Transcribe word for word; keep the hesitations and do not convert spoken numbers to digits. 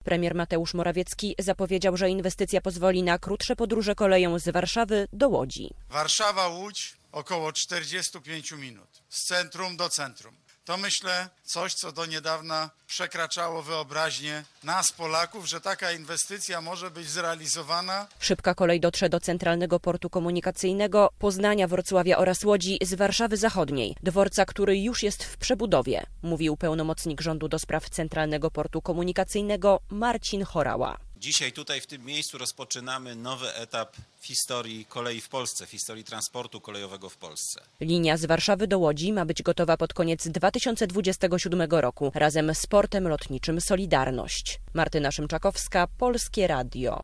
Premier Mateusz Morawiecki zapowiedział, że inwestycja pozwoli na krótsze podróże koleją z Warszawy do Łodzi. Warszawa-Łódź około czterdzieści pięć minut, z centrum do centrum. To myślę coś, co do niedawna przekraczało wyobraźnię nas, Polaków, że taka inwestycja może być zrealizowana. Szybka kolej dotrze do Centralnego Portu Komunikacyjnego, Poznania, Wrocławia oraz Łodzi z Warszawy Zachodniej, dworca, który już jest w przebudowie, mówił pełnomocnik rządu do spraw Centralnego Portu Komunikacyjnego Marcin Horała. Dzisiaj tutaj w tym miejscu rozpoczynamy nowy etap w historii kolei w Polsce, w historii transportu kolejowego w Polsce. Linia z Warszawy do Łodzi ma być gotowa pod koniec dwa tysiące dwudziestego siódmego roku razem z portem lotniczym Solidarność. Martyna Szymczakowska, Polskie Radio.